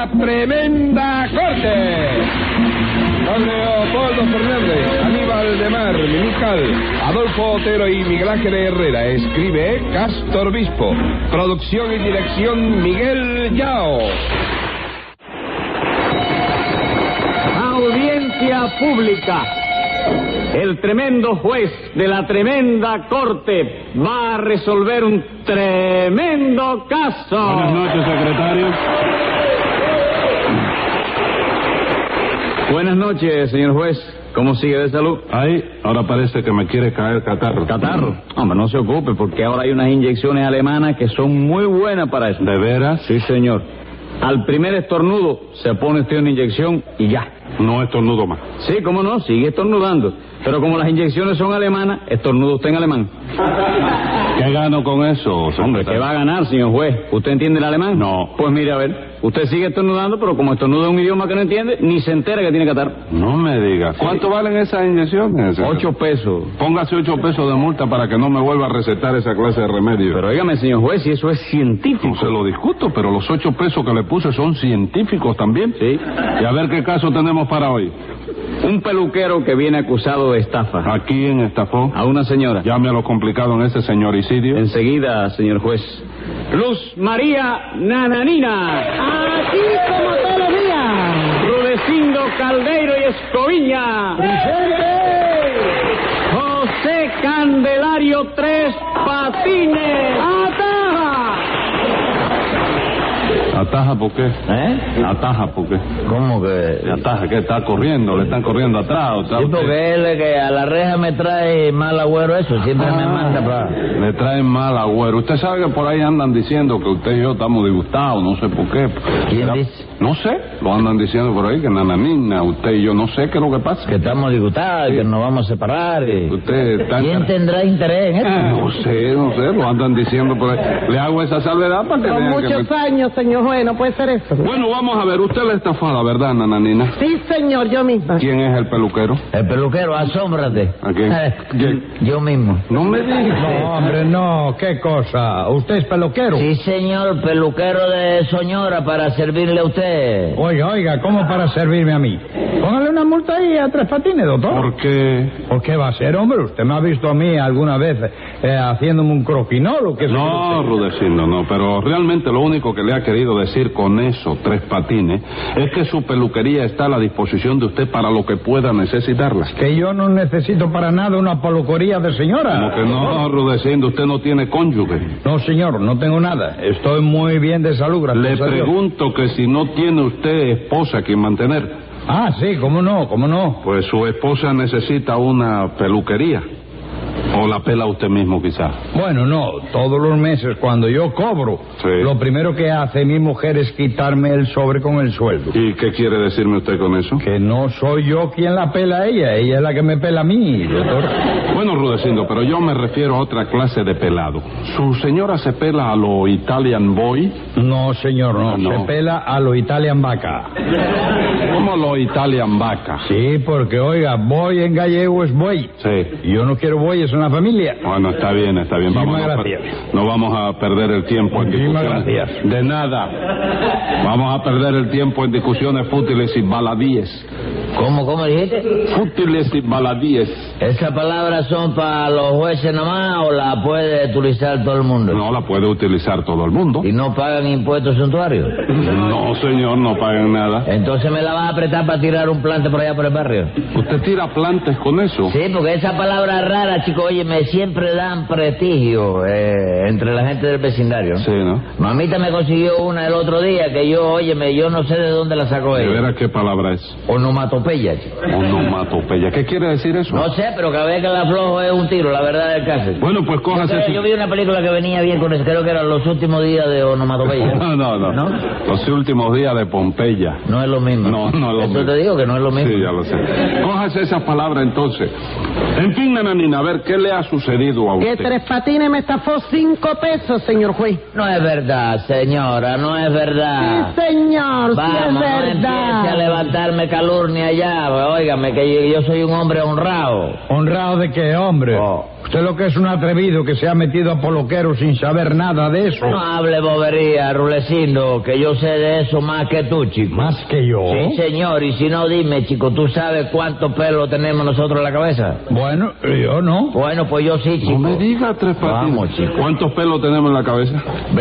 La Tremenda Corte. Con Leopoldo Fernández, Aníbal de Mar, Mimical, Adolfo Otero y Miguel Ángel Herrera. Escribe Castor Bispo. Producción y dirección Miguel Yao. Audiencia pública. El tremendo juez de la tremenda corte va a resolver un tremendo caso. Buenas noches, secretario. Buenas noches, señor juez. ¿Cómo sigue de salud? Ahí, ahora parece que me quiere caer catarro. ¿Catarro? Hombre, no se ocupe, porque ahora hay unas inyecciones alemanas que son muy buenas para eso. ¿De veras? Sí, señor. Al primer estornudo se pone usted una inyección y ya. No estornudo más. Sí, cómo no, sigue estornudando. Pero como las inyecciones son alemanas, estornuda usted en alemán. ¿Qué gano con eso, secretario? Hombre, ¿qué va a ganar, señor juez? ¿Usted entiende el alemán? No. Pues mire, a ver, usted sigue estornudando, pero como estornuda un idioma que no entiende, ni se entera que tiene catarro. No me diga. ¿Cuánto valen esas inyecciones, secretario? 8 pesos. Póngase 8 pesos de multa para que no me vuelva a recetar esa clase de remedio. Pero óigame, señor juez, si eso es científico. No se lo discuto, pero los 8 pesos que le puse son científicos también. Sí. Y a ver qué caso tenemos para hoy. Un peluquero que viene acusado de estafa. ¿A quién estafó? A una señora. Llame a lo complicado en ese señoricidio. Enseguida, señor juez. Luz María Nananina. Aquí como todos los días. Rudecindo Caldeiro y Escoviña. ¡Presente! José Candelario Tres Patines. ¡Ataja! ¿Ataja por qué? ¿Ataja por qué? ¿Cómo que? ¿Ataja qué? ¿Está corriendo? ¿Le están corriendo atrás? ¿O está Sí, usted- porque él que a la reja me trae mal agüero eso, siempre me manda para... Le traen mal agüero. Usted sabe que por ahí andan diciendo que usted y yo estamos disgustados, no sé por qué. ¿Quién dice? No sé, lo andan diciendo por ahí, que nananina, usted y yo, no sé qué es lo que pasa. Que estamos disgustados, que nos vamos a separar. Usted está... ¿Quién tendrá interés en esto? No sé, lo andan diciendo por ahí. Le hago esa salvedad para que Con vean que muchos años, señor juez, no puede ser eso. Bueno, vamos a ver, usted la estafada, ¿verdad, nananina? Sí, señor, yo misma. ¿Quién es el peluquero? El peluquero, asómbrate. ¿A quién? ¿Quién? Yo mismo. No me diga. No, hombre, no, qué cosa. ¿Usted es peluquero? Sí, señor, peluquero de Soñora para servirle a usted. Oiga, ¿cómo para servirme a mí? Póngale una multa ahí a Tres Patines, doctor. ¿Por qué? ¿Por qué va a ser, hombre? Usted me ha visto a mí alguna vez haciéndome un croquinol, ¿o qué? No, Rudecindo, no, pero realmente lo único que le ha querido decir con eso, Tres Patines, es que su peluquería está a la disposición de usted para lo que pueda necesitarla. Que yo no necesito para nada una peluquería de señora. Como que no, Rudecindo, usted no tiene cónyuge. No, señor, no tengo nada. Estoy muy bien de salud, gracias Le a Dios. pregunto que si no tiene usted esposa a quien mantener, Ah, sí, cómo no. pues su esposa necesita una peluquería. ¿O la pela usted mismo, quizás? Bueno, no, todos los meses cuando yo cobro, Sí. lo primero que hace mi mujer es quitarme el sobre con el sueldo. ¿Y qué quiere decirme usted con eso? Que no soy yo quien la pela a ella es la que me pela a mí, doctor. Bueno, Rudecindo, pero yo me refiero a otra clase de pelado. ¿Su señora se pela a lo Italian Boy? No, señor, no, No. se pela a lo Italian Vaca. ¿Cómo lo Italian Vaca? Sí, porque, oiga, boy en gallego es buey. Sí. Y yo no quiero bueyes en la familia. Bueno, está bien. Muchísimas a gracias. no vamos a perder el tiempo en Muchísimas discusiones. gracias. De nada. Vamos a perder el tiempo en discusiones fútiles y baladíes. ¿Cómo dijiste? Fútiles y baladíes. ¿Esas palabras son para los jueces nomás o la puede utilizar todo el mundo? No la puede utilizar todo el mundo. ¿Y no pagan impuestos suntuarios? No, señor, no paguen nada. Entonces me la vas a apretar para tirar un plante por allá por el barrio. ¿Usted tira plantes con eso? Sí, porque esa palabra rara, chico, oye, me siempre dan prestigio entre la gente del vecindario. Sí, ¿no? Mamita me consiguió una el otro día que yo no sé de dónde la sacó ¿De ella. veras qué palabra es? Onomatopeya, chico. Onomatopeya. ¿Qué quiere decir eso? No sé, pero cada vez que la aflojo es un tiro, la verdad del caso. Bueno, pues cójase... Yo vi una película que venía bien con eso, creo que eran Los Últimos Días de Onomatopeya. No. ¿No? Los últimos días de Pompeya. No es lo mismo. No es lo Eso mismo. te digo que no es lo mismo. Sí, ya lo sé. Cójase esa palabra entonces. En fin, nananina, a ver, ¿qué le ha sucedido a Que usted? Tres Patines me estafó 5 pesos, señor juez. No es verdad, señora, no es verdad. Sí, señor, Vamos, sí es no empiece a verdad. levantarme calurnia ya. Óigame, que yo soy un hombre honrado. ¿Honrado de qué, hombre? Oh. Usted lo que es un atrevido que se ha metido a poloquero sin saber nada de eso. No hable bobería, Rulecindo, que yo sé de eso más que tú, chico. ¿Más que yo? Sí, señor, y si no, dime, chico, ¿tú sabes cuánto pelo tenemos nosotros en la cabeza? Bueno, yo no. Bueno, pues yo sí, chico. No me diga, Tres Patines. Vamos, chico. ¿Cuántos pelos tenemos en la cabeza?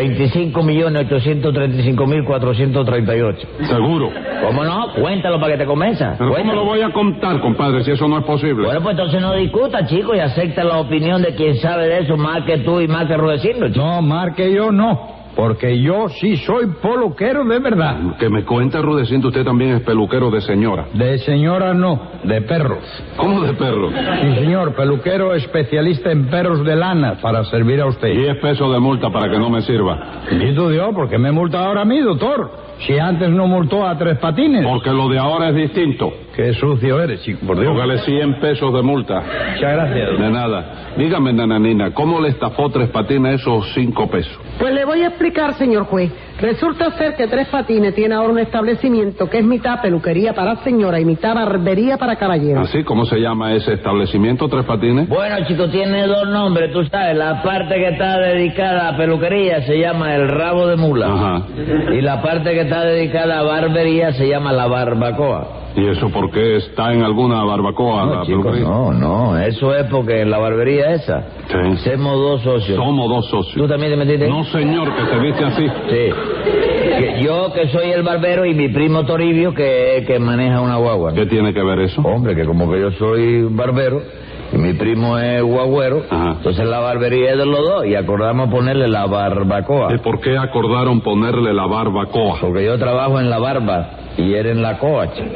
25.835.438. Seguro. ¿Cómo no? Cuéntalo para que te convenza. ¿Pero cómo lo voy a contar, compadre, si eso no es posible? Bueno, pues entonces no discuta, chico, y acepta la opinión de quien sabe de eso más que tú y más que Rudecindo, chico. No, más que yo no. Porque yo sí soy poloquero de verdad. Que me cuenta, Rudecindo, usted también es peluquero de señora. De señora no, de perros. ¿Cómo de perro? Sí, señor, peluquero especialista en perros de lana para servir a usted. 10 pesos de multa para que no me sirva. Bendito Dios, ¿por qué me multa ahora a mí, doctor? Si antes no multó a Tres Patines. Porque lo de ahora es distinto. Qué sucio eres, chico, por Dios. Póngale 100 pesos de multa. Muchas gracias. De nada. Dígame, nananina, ¿cómo le estafó Tres Patines esos 5 pesos? Pues le voy a explicar, señor juez. Resulta ser que Tres Patines tiene ahora un establecimiento que es mitad peluquería para señora y mitad barbería para caballero. ¿Así? ¿Cómo se llama ese establecimiento, Tres Patines? Bueno, chico, tiene dos nombres, tú sabes. La parte que está dedicada a peluquería se llama el rabo de mula. Ajá. Y la parte que está dedicada a barbería se llama la barbacoa. ¿Y eso por qué está en alguna barbacoa? No, la chico, peluquería? no, eso es porque en la barbería esa Sí. somos dos socios. Somos dos socios. ¿Tú también te metiste ahí? No, señor, que se viste así. Sí. Yo que soy el barbero y mi primo Toribio que maneja una guagua. ¿Qué tiene que ver eso? Hombre, que como que yo soy barbero y mi primo es guagüero, Ajá. entonces la barbería es de los dos y acordamos ponerle la barbacoa. ¿Y por qué acordaron ponerle la barbacoa? Porque yo trabajo en la barba y él en la coa, chico.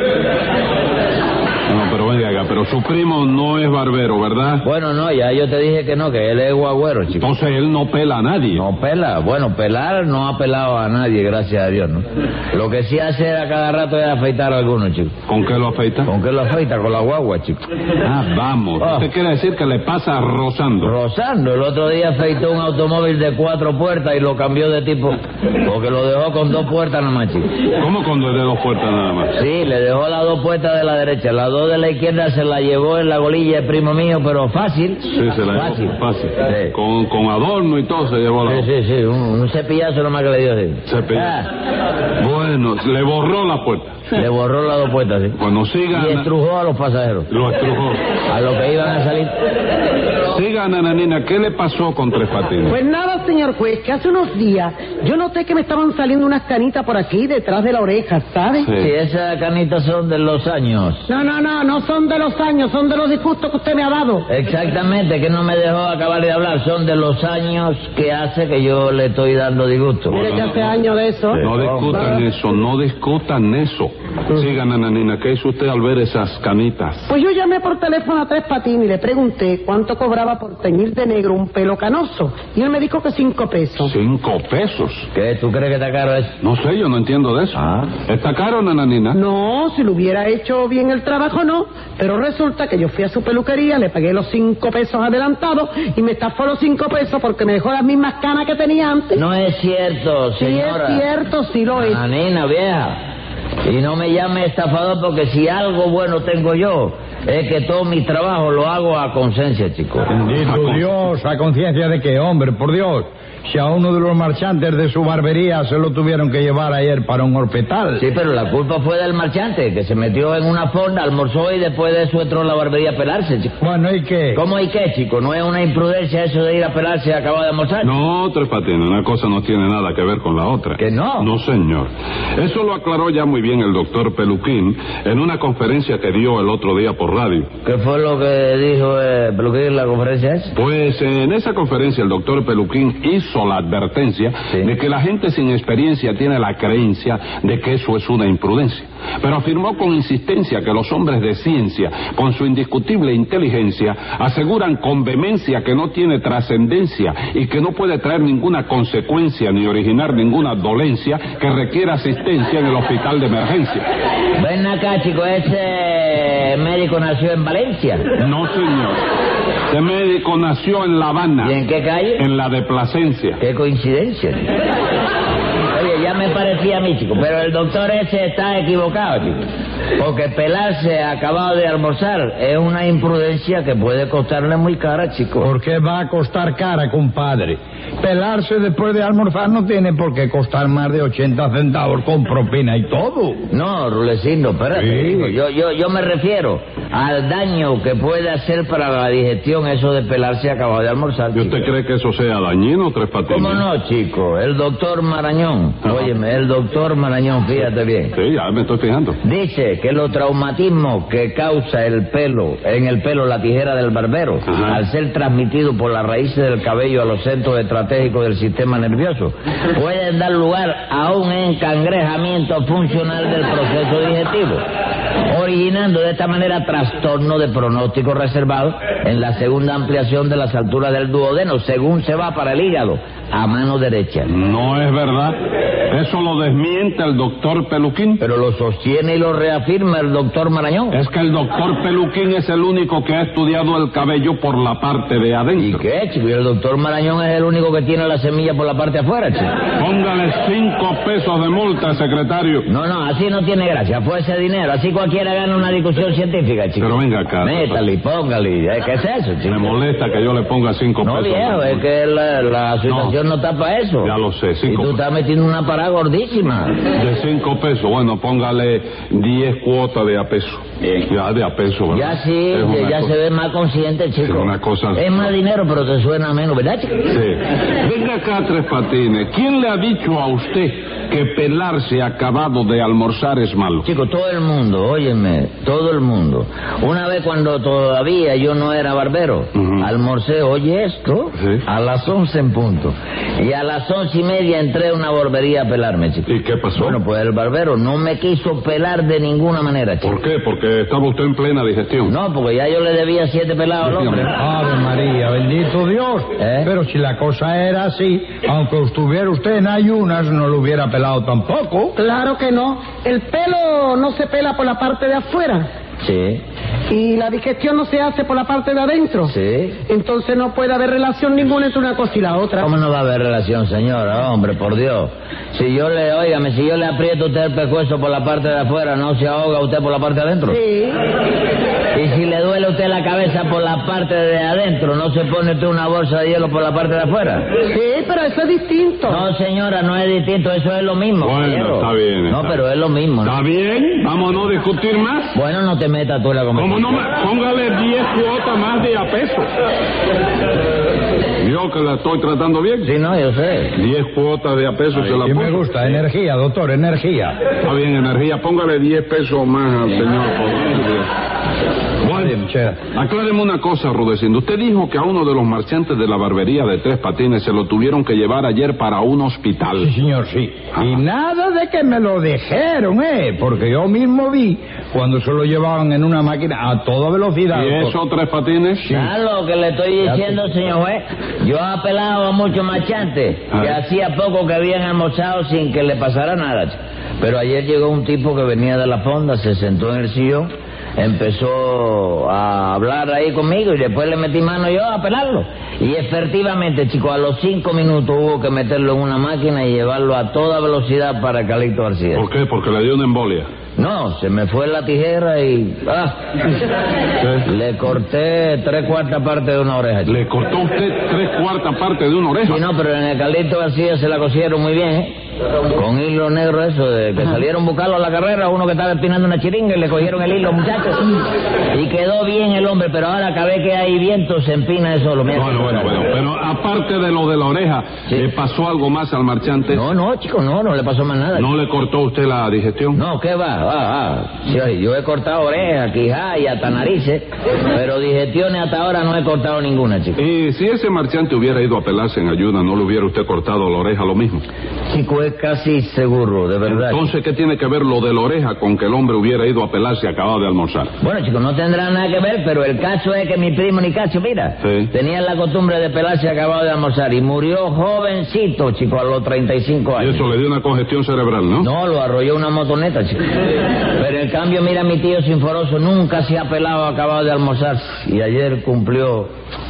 No, pero venga, pero su primo no es barbero, ¿verdad? Bueno, no, ya yo te dije que no, que él es guagüero, chico. Entonces él no pela a nadie. No pela, bueno, pelar no ha pelado a nadie, gracias a Dios, ¿no? Lo que sí hace a cada rato es afeitar a algunos, chico. ¿Con qué lo afeita? ¿Con qué lo afeita? Con la guagua, chico. Ah, vamos. Ah. Usted quiere decir que le pasa rozando. Rozando, el otro día afeitó un automóvil de 4 puertas y lo cambió de tipo, porque lo dejó con 2 puertas nada más, chico. ¿Cómo con de 2 puertas nada más? Sí, le dejó las 2 puertas de la derecha, las 2 de la izquierda se la llevó en la golilla el primo mío, pero fácil. Sí, se la fácil. llevó fácil. Sí. Con adorno y todo se llevó la... Sí, un cepillazo nomás que le dio así. Cepillo. Bueno, le borró la puerta. Le borró las 2 puertas, sí. Cuando siga... Y estrujó a los pasajeros, Lo estrujó. a los que iban a salir. Siga, nananina, ¿qué le pasó con Tres Patines? Pues nada, señor juez, que hace unos días yo noté que me estaban saliendo unas canitas por aquí detrás de la oreja, ¿sabe? Sí. Si esas canitas son de los años. No son de los años, son de los disgustos que usted me ha dado. Exactamente, que no me dejó acabar de hablar. Son de los años que hace que yo le estoy dando disgusto. Mire que hace años de eso. No discutan eso, no discutan eso. Siga, nananina, ¿qué hizo usted al ver esas canitas? Pues yo llamé por teléfono a Tres Patines y le pregunté cuánto cobraba por teñir de negro un pelo canoso. Y él me dijo que 5 pesos. 5 pesos. ¿Qué? ¿Tú crees que está caro eso? No sé, yo no entiendo de eso. Ah. ¿Está caro, nananina? No, si lo hubiera hecho bien el trabajo, no. Pero resulta que yo fui a su peluquería, le pagué los 5 pesos adelantados y me estafó los 5 pesos porque me dejó las mismas canas que tenía antes. No es cierto, Sí señora. es cierto, sí lo es. Nena, vieja. Y no me llame estafador porque si algo bueno tengo yo es que todo mi trabajo lo hago a conciencia, chico. Bendito Dios, ¿a conciencia de qué, hombre? Por Dios. Si a uno de los marchantes de su barbería se lo tuvieron que llevar ayer para un hospital. Sí, pero la culpa fue del marchante, que se metió en una fonda, almorzó y después de eso entró a la barbería a pelarse, chico. Bueno, ¿y qué? ¿Cómo y qué, chico? ¿No es una imprudencia eso de ir a pelarse y acabar de almorzar? No, Tres Patines, una cosa no tiene nada que ver con la otra. ¿Que no? No, señor. Eso lo aclaró ya muy bien el doctor Peluquín en una conferencia que dio el otro día por radio. ¿Qué fue lo que dijo Peluquín en la conferencia esa? Pues en esa conferencia el doctor Peluquín hizo la advertencia de que la gente sin experiencia tiene la creencia de que eso es una imprudencia. Pero afirmó con insistencia que los hombres de ciencia, con su indiscutible inteligencia, aseguran con vehemencia que no tiene trascendencia y que no puede traer ninguna consecuencia ni originar ninguna dolencia que requiera asistencia en el hospital de emergencia. Ven acá, chico, ese médico nació en Valencia. No, señor. Este médico nació en La Habana. ¿Y en qué calle? En la de Plasencia. Qué coincidencia. Oye, ya me parecía a mí, chico, pero el doctor ese está equivocado, chico. Porque pelarse acabado de almorzar es una imprudencia que puede costarle muy cara, chico. ¿Por qué va a costar cara, compadre? Pelarse después de almorzar no tiene por qué costar más de 80 centavos con propina y todo. No, Rulecindo, espérate. Sí. Yo me refiero al daño que puede hacer para la digestión eso de pelarse acabado de almorzar. ¿Y usted cree que eso sea dañino, Tres Patines? ¿Cómo no, chico? El doctor Marañón, óyeme, el doctor Marañón, fíjate bien. Sí, ya me estoy fijando. Dice que los traumatismos que causa en el pelo la tijera del barbero, Ajá. al ser transmitido por las raíces del cabello a los centros estratégicos del sistema nervioso, pueden dar lugar a un encangrejamiento funcional del proceso digestivo, originando de esta manera trastorno de pronóstico reservado en la segunda ampliación de las alturas del duodeno, según se va para el hígado, a mano derecha. No es verdad. Eso lo desmiente el doctor Peluquín. Pero lo sostiene y lo reafirma el doctor Marañón. Es que el doctor Peluquín es el único que ha estudiado el cabello por la parte de ¿Y adentro. qué, chico? Y el doctor Marañón es el único que tiene la semilla por la parte de afuera, chico. Póngale 5 pesos de multa, secretario. No, así no tiene gracia. Fue ese dinero. Así cualquiera gana una discusión científica, chico. Pero venga acá. Métale y póngale. ¿Qué es eso, chico? Me molesta que yo le ponga 5 No, pesos. viejo, es que la situación no está para eso. Ya lo sé, Y 5 tú estás metiendo una parada gordísima. De 5 pesos, bueno, póngale 10 cuotas de a peso. Ya de a peso, ¿verdad? Ya sí, Es una ya cosa- se ve más consciente, chico. Es una cosa- Es más dinero, pero te suena menos, ¿verdad, chico? Sí. Venga acá, Tres Patines. ¿Quién le ha dicho a usted que pelarse acabado de almorzar es malo? Chico, todo el mundo, óyeme, todo el mundo. Una vez cuando todavía yo no era barbero, Ujú. almorcé, oye esto, Sí. a las 11 en punto. Y a las 11:30 entré a una barbería a pelarme, chico. ¿Y qué pasó? Bueno, pues el barbero no me quiso pelar de ninguna manera, chico. ¿Por qué? Porque estaba usted en plena digestión. No, porque ya yo le debía 7 pelados al hombre. Ave María, bendito Dios. ¿Eh? Pero si la cosa era así, aunque estuviera usted en ayunas, no lo hubiera pelado tampoco. Claro que no. El pelo no se pela por la parte de afuera. Sí, Y la digestión no se hace por la parte de adentro. sí. Entonces no puede haber relación ninguna entre una cosa y la otra. ¿Cómo no va a haber relación, señora? Hombre, por Dios. Si yo le aprieto a usted el pescuezo por la parte de afuera, ¿no se ahoga usted por la parte de adentro? Sí. Y si le duele a usted la cabeza por la parte de adentro, ¿no se pone usted una bolsa de hielo por la parte de afuera? Sí, pero eso es distinto. No, señora, no es distinto, eso es lo mismo. Bueno, caballero. está bien, No, está pero es lo mismo, ¿no? ¿Está bien? ¿Vamos a no discutir más? Bueno, no te metas tú en la ¿Cómo conversación. no me...? Póngale 10 cuotas más de a peso. Yo que la estoy tratando bien. Sí, no, yo sé. 10 cuotas de a peso se la Y me pongo. gusta, energía, doctor, energía. Está bien, energía. Póngale 10 pesos más al señor. Bueno, acláreme una cosa, Rudecindo. Usted dijo que a uno de los marchantes de la barbería de Tres Patines se lo tuvieron que llevar ayer para un hospital. Sí, señor, sí. Y nada de que me lo dijeron, porque yo mismo vi cuando se lo llevaban en una máquina a toda velocidad. ¿Y doctor. eso, Tres Patines? Claro, lo que le estoy diciendo, señor juez. Yo he apelado a muchos marchantes que hacía poco que habían almorzado sin que le pasara nada. Pero ayer llegó un tipo que venía de la fonda, se sentó en el sillón, empezó a hablar ahí conmigo y después le metí mano yo a pelarlo. Y efectivamente, chico, a los 5 minutos hubo que meterlo en una máquina y llevarlo a toda velocidad para Calixto García. ¿Por qué? Porque le dio una embolia. No, se me fue la tijera y... le corté 3/4 parte de una oreja, chico. Le cortó usted 3/4 parte de una oreja. Sí, no, pero en el Calixto García se la cosieron muy bien, ¿eh? Con hilo negro eso, de que salieron a buscarlo a la carrera, uno que estaba espinando una chiringa y le cogieron el hilo, muchachos. Y quedó bien el hombre, pero ahora cada vez que hay viento se empina de solo. Mira, Bueno, pero aparte de lo de la oreja, Sí. ¿le pasó algo más al marchante? No, chico, no le pasó más nada. ¿No le cortó usted la digestión? No, ¿qué va? Sí, yo he cortado orejas, quijá y hasta narices, pero digestiones hasta ahora no he cortado ninguna, chico. Y si ese marchante hubiera ido a pelarse en ayuda, ¿no le hubiera usted cortado la oreja lo mismo? Chico, es casi seguro, de verdad. Entonces, ¿qué tiene que ver lo de la oreja con que el hombre hubiera ido a pelarse acabado de almorzar? Bueno, chicos, no tendrá nada que ver, pero el caso es que mi primo Nicasio, mira, Sí. tenía la costumbre de pelarse acabado de almorzar y murió jovencito, chico, a los 35 Y años. eso le dio una congestión cerebral, ¿no? No, lo arrolló una motoneta, chico. Pero en cambio, mira, mi tío Sinforoso nunca se ha pelado acabado de almorzar y ayer cumplió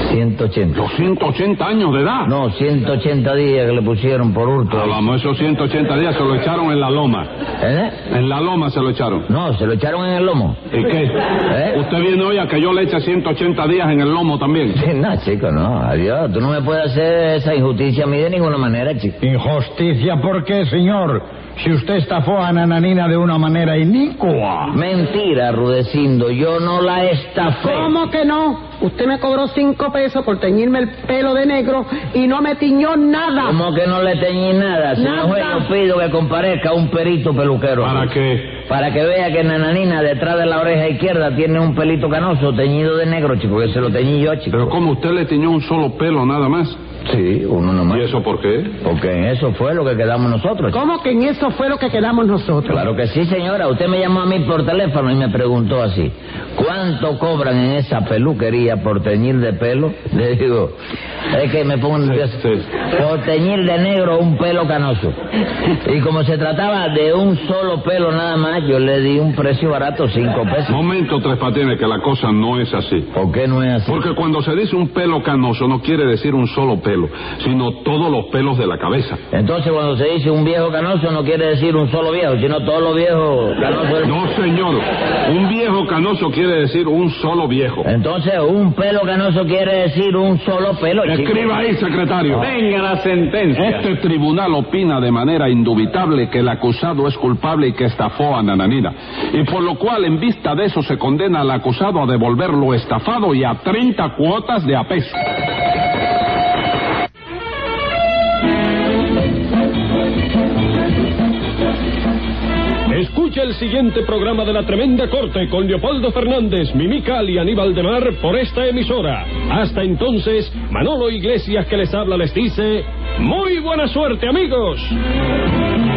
180. ¿Los 180 años de edad? No, 180 días que le pusieron por hurto. Vamos, esos 180 días se lo echaron en la loma. ¿Eh? En la loma se lo echaron. No, se lo echaron en el lomo. ¿Y qué? ¿Usted viene hoy a que yo le eche 180 días en el lomo también? Sí, no, chico, no. Adiós. Tú no me puedes hacer esa injusticia a mí de ninguna manera, chico. ¿Injusticia por qué, señor? Si usted estafó a Nananina de una manera inicua. Mentira, Rudecindo. Yo no la estafé. ¿Cómo que no? Usted me cobró 5 pesos por teñirme el pelo de negro y no me tiñó nada. ¿Cómo que no le teñí nada? Señor juez, yo pido que comparezca un perito peluquero. ¿Para qué? Para que vea que Nananina detrás de la oreja izquierda tiene un pelito canoso teñido de negro, chico, que se lo teñí yo, chico. Pero ¿cómo usted le tiñó un solo pelo nada más? Sí, uno nomás. ¿Y eso por qué? Porque en eso fue lo que quedamos nosotros, chico. ¿Cómo que en eso fue lo que quedamos nosotros? Claro que sí, señora. Usted me llamó a mí por teléfono y me preguntó así: ¿cuánto cobran en esa peluquería por teñir de pelo? Le digo, es que me pongo nervioso. Sí. Por teñir de negro un pelo canoso. Y como se trataba de un solo pelo nada más, yo le di un precio barato, 5 pesos. Momento, Tres Patines, que la cosa no es así. ¿Por qué no es así? Porque cuando se dice un pelo canoso no quiere decir un solo pelo, sino todos los pelos de la cabeza. Entonces cuando se dice un viejo canoso no quiere decir un solo viejo, sino todos los viejos canosos. No, señor. Un viejo canoso quiere decir un solo viejo. Entonces un pelo canoso quiere decir un solo pelo, chico. Escriba ahí, secretario. Venga la sentencia. Este tribunal opina de manera indubitable que el acusado es culpable y que estafó a Nananina. Y por lo cual, en vista de eso, se condena al acusado a devolver lo estafado y a 30 cuotas de apeso. Escucha el siguiente programa de La Tremenda Corte con Leopoldo Fernández, Mimical y Aníbal de Mar por esta emisora. Hasta entonces, Manolo Iglesias, que les habla, les dice: ¡muy buena suerte, amigos!